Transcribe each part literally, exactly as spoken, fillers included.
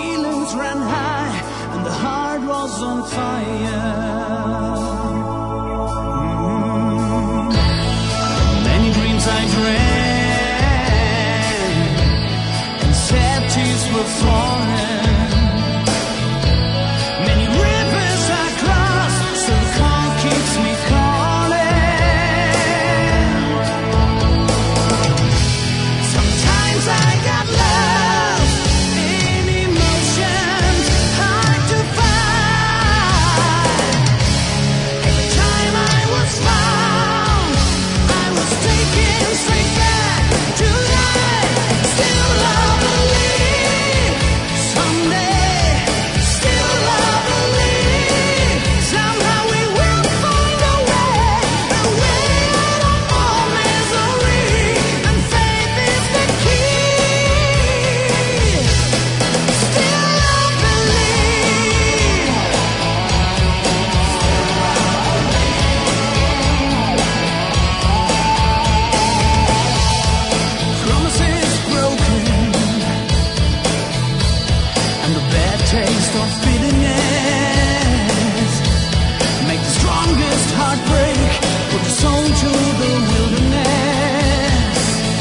feelings ran high and the heart was on fire. Mm. Many dreams I dreamt and sad tears were falling. Many rivers I crossed, so the call keeps me calling. Sometimes I got lost in emotions hard to find. Every time I was found, I was taken straight back to life. Still love, believe someday. Still love, believe somehow we will find a way, a way out of all misery. And faith is the key. Still love, believe. Promises broken and the bad taste of bitterness make the strongest heartbreak put the soul to the wilderness.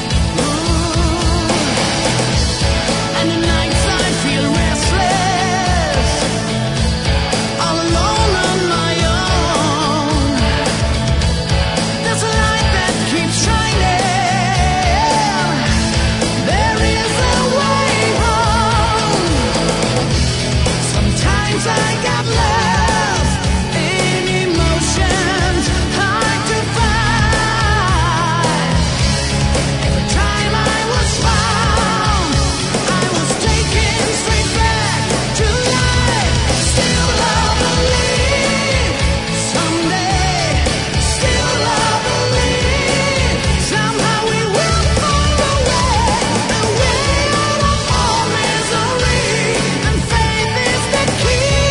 Ooh. And the nights I feel restless, all alone on my own. There's a light that keeps shining. There is a way home. Sometimes I got lost in emotions hard to find. Every time I was found, I was taken straight back to life. Still love, believe someday. Still love, believe somehow we will find a way, a way out of all misery. And faith is the key.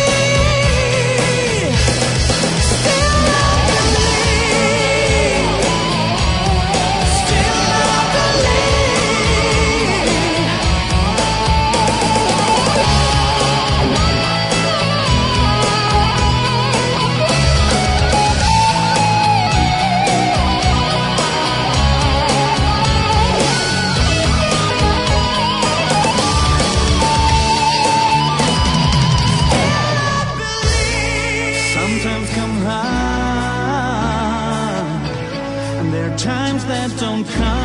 Still love, believe. Still love, sometimes come high, and there are times that don't come.